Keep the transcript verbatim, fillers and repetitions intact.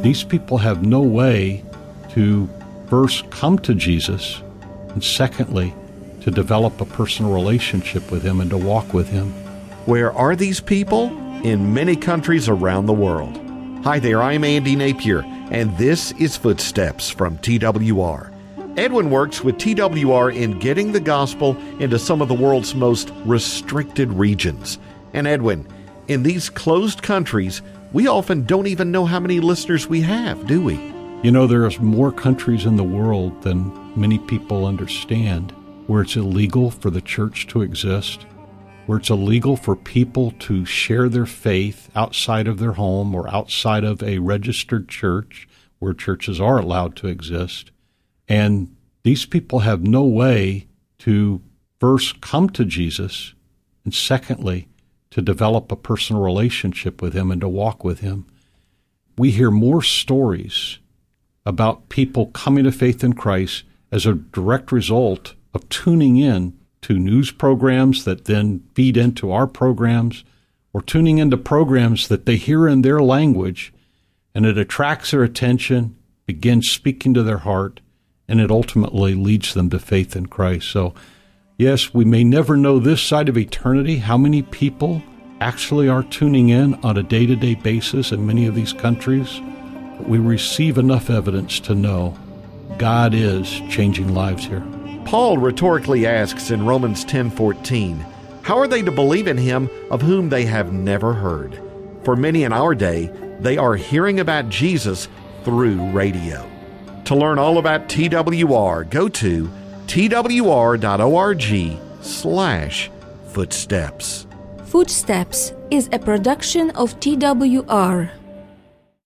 these people have no way to first come to Jesus, and secondly, to develop a personal relationship with Him and to walk with Him. Where are these people? In many countries around the world. Hi there, I'm Andy Napier, and this is Footsteps from T W R. Edwin works with T W R in getting the gospel into some of the world's most restricted regions. And Edwin, in these closed countries, we often don't even know how many listeners we have, do we? You know, there's more countries in the world than many people understand where it's illegal for the church to exist, where it's illegal for people to share their faith outside of their home or outside of a registered church where churches are allowed to exist. And these people have no way to first come to Jesus, and secondly, to develop a personal relationship with Him and to walk with Him. We hear more stories about people coming to faith in Christ as a direct result of tuning in to news programs that then feed into our programs, or tuning into programs that they hear in their language, and it attracts their attention, begins speaking to their heart, and it ultimately leads them to faith in Christ. So, yes, we may never know this side of eternity how many people actually are tuning in on a day-to-day basis in many of these countries, but we receive enough evidence to know God is changing lives here. Paul rhetorically asks in Romans ten fourteen, how are they to believe in Him of whom they have never heard? For many in our day, they are hearing about Jesus through radio. To learn all about T W R, go to twr.org slash footsteps. Footsteps is a production of T W R.